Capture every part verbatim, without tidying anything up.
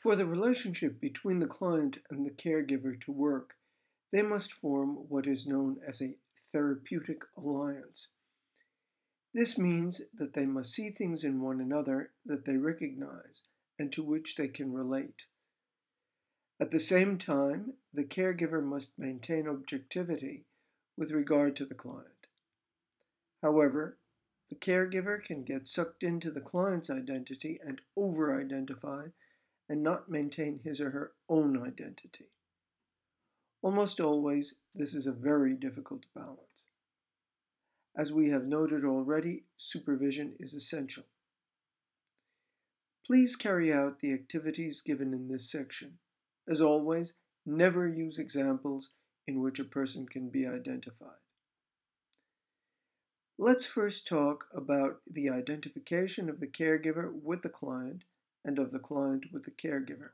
For the relationship between the client and the caregiver to work, they must form what is known as a therapeutic alliance. This means that they must see things in one another that they recognize and to which they can relate. At the same time, the caregiver must maintain objectivity with regard to the client. However, the caregiver can get sucked into the client's identity and over-identify and not maintain his or her own identity. Almost always, this is a very difficult balance. As we have noted already, supervision is essential. Please carry out the activities given in this section. As always, never use examples in which a person can be identified. Let's first talk about the identification of the caregiver with the client and of the client with the caregiver.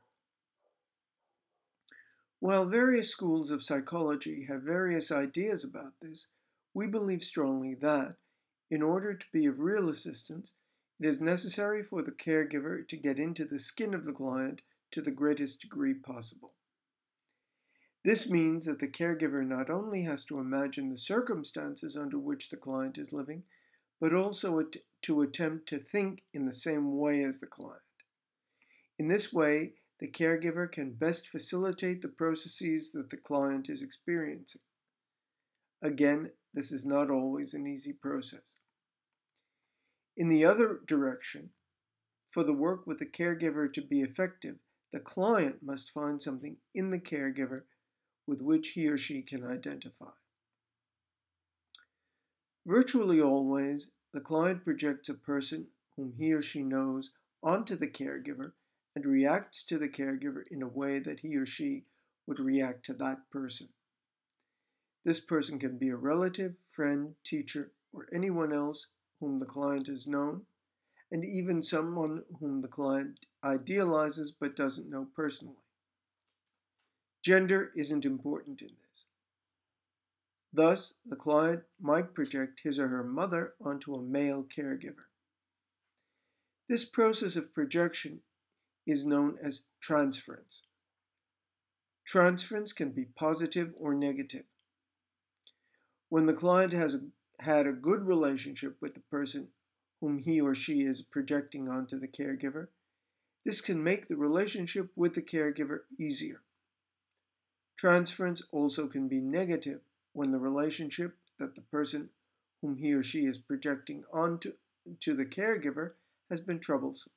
While various schools of psychology have various ideas about this, we believe strongly that, in order to be of real assistance, it is necessary for the caregiver to get into the skin of the client to the greatest degree possible. This means that the caregiver not only has to imagine the circumstances under which the client is living, but also to attempt to think in the same way as the client. In this way, the caregiver can best facilitate the processes that the client is experiencing. Again, this is not always an easy process. In the other direction, for the work with the caregiver to be effective, the client must find something in the caregiver with which he or she can identify. Virtually always, the client projects a person whom he or she knows onto the caregiver and reacts to the caregiver in a way that he or she would react to that person. This person can be a relative, friend, teacher, or anyone else whom the client has known, and even someone whom the client idealizes but doesn't know personally. Gender isn't important in this. Thus, the client might project his or her mother onto a male caregiver. This process of projection is known as transference. Transference can be positive or negative. When the client has a, had a good relationship with the person whom he or she is projecting onto the caregiver, this can make the relationship with the caregiver easier. Transference also can be negative when the relationship that the person whom he or she is projecting onto to the caregiver has been troublesome.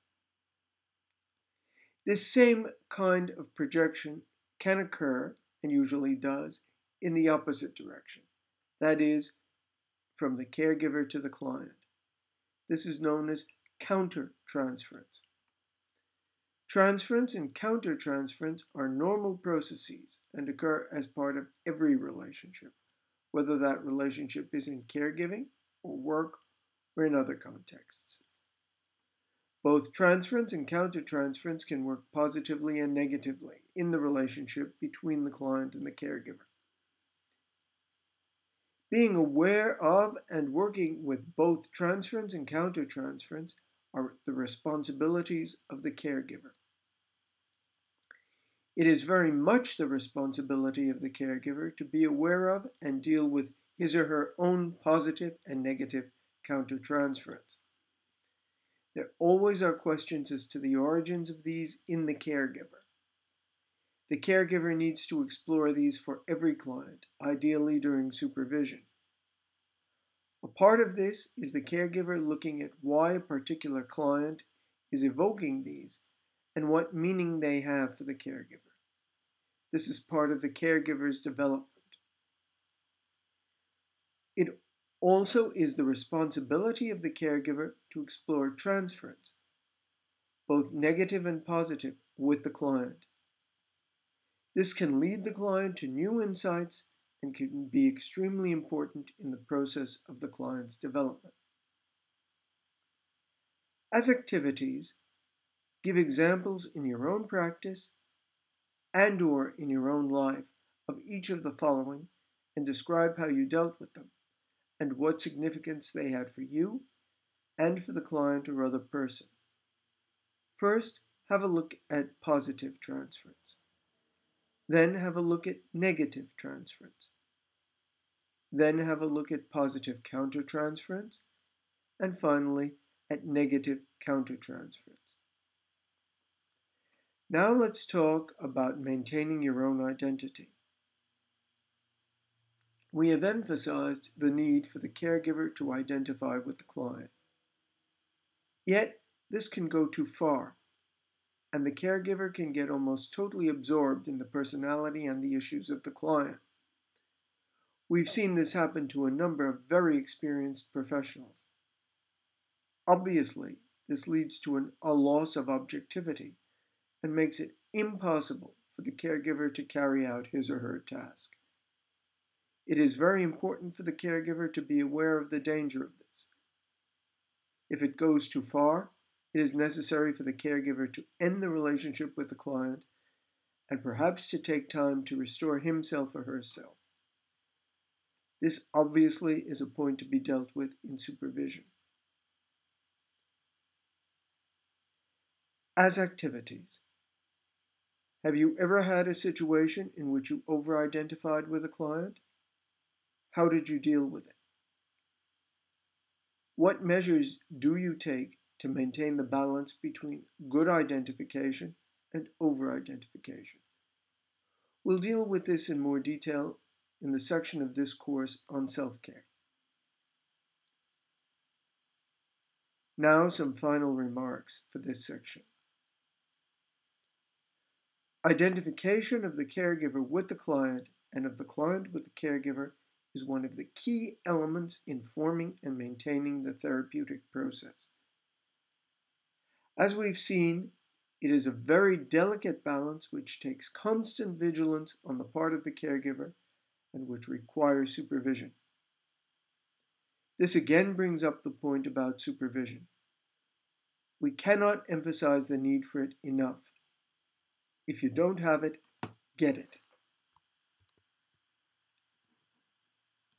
This same kind of projection can occur, and usually does, in the opposite direction, that is, from the caregiver to the client. This is known as countertransference. Transference and countertransference are normal processes and occur as part of every relationship, whether that relationship is in caregiving or work or in other contexts. Both transference and countertransference can work positively and negatively in the relationship between the client and the caregiver. Being aware of and working with both transference and countertransference are the responsibilities of the caregiver. It is very much the responsibility of the caregiver to be aware of and deal with his or her own positive and negative countertransference. There always are questions as to the origins of these in the caregiver. The caregiver needs to explore these for every client, ideally during supervision. A part of this is the caregiver looking at why a particular client is evoking these and what meaning they have for the caregiver. This is part of the caregiver's development. It also is the responsibility of the caregiver to explore transference, both negative and positive, with the client. This can lead the client to new insights and can be extremely important in the process of the client's development. As activities, give examples in your own practice and or in your own life of each of the following and describe how you dealt with them and what significance they had for you and for the client or other person. First, have a look at positive transference. Then have a look at negative transference. Then have a look at positive countertransference. And finally, at negative countertransference. Now let's talk about maintaining your own identity. We have emphasized the need for the caregiver to identify with the client. Yet, this can go too far, and the caregiver can get almost totally absorbed in the personality and the issues of the client. We've seen this happen to a number of very experienced professionals. Obviously, this leads to an, a loss of objectivity and makes it impossible for the caregiver to carry out his or her task. It is very important for the caregiver to be aware of the danger of this. If it goes too far, it is necessary for the caregiver to end the relationship with the client and perhaps to take time to restore himself or herself. This obviously is a point to be dealt with in supervision. As activities, have you ever had a situation in which you over-identified with a client? How did you deal with it? What measures do you take to maintain the balance between good identification and over-identification? We'll deal with this in more detail in the section of this course on self-care. Now some final remarks for this section. Identification of the caregiver with the client and of the client with the caregiver is one of the key elements in forming and maintaining the therapeutic process. As we've seen, it is a very delicate balance which takes constant vigilance on the part of the caregiver and which requires supervision. This again brings up the point about supervision. We cannot emphasize the need for it enough. If you don't have it, get it.